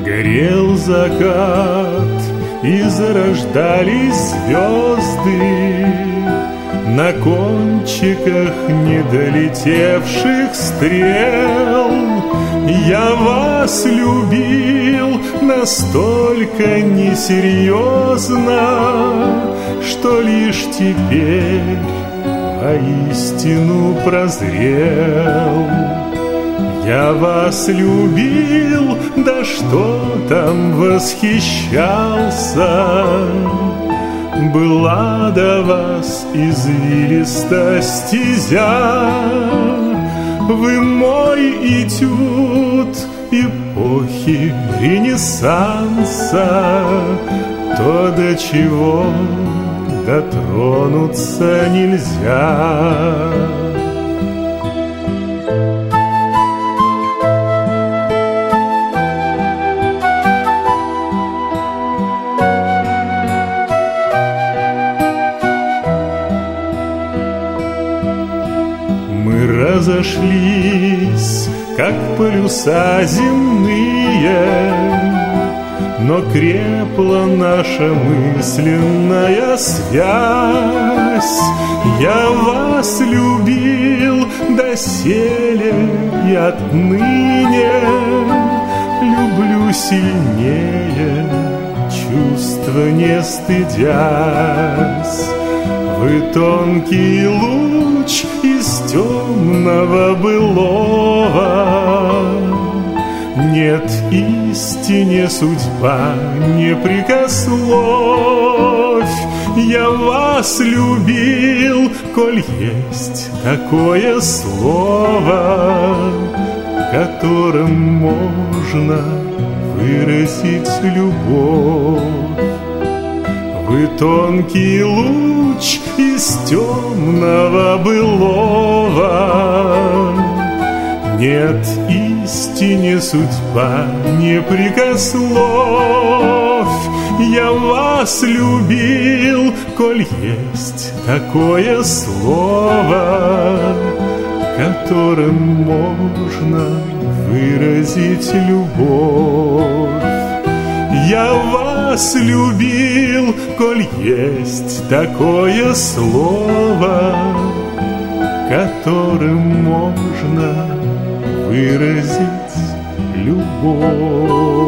Горел закат, и зарождались звезды на кончиках недолетевших стрел. Я вас любил настолько несерьезно, что лишь теперь воистину прозрел. Я вас любил, да что там, восхищался. Была до вас извилиста стезя. Вы мой этюд эпохи Ренессанса, то, до чего дотронуться нельзя. Мы разошлись, как полюса земные, но крепла наша мысленная связь. Я вас любил доселе и отныне люблю сильнее, чувства не стыдясь. Вы тонкий луч из темного былого. Нет, истине судьба не прикословь. Я вас любил, коль есть такое слово, которым можно выразить любовь. Вы тонкий луч из темного былого. Нет, истине судьба не прикословь. Я вас любил, коль есть такое слово, которым можно выразить любовь. Я вас любил, коль есть такое слово, которым можно выразить любовь.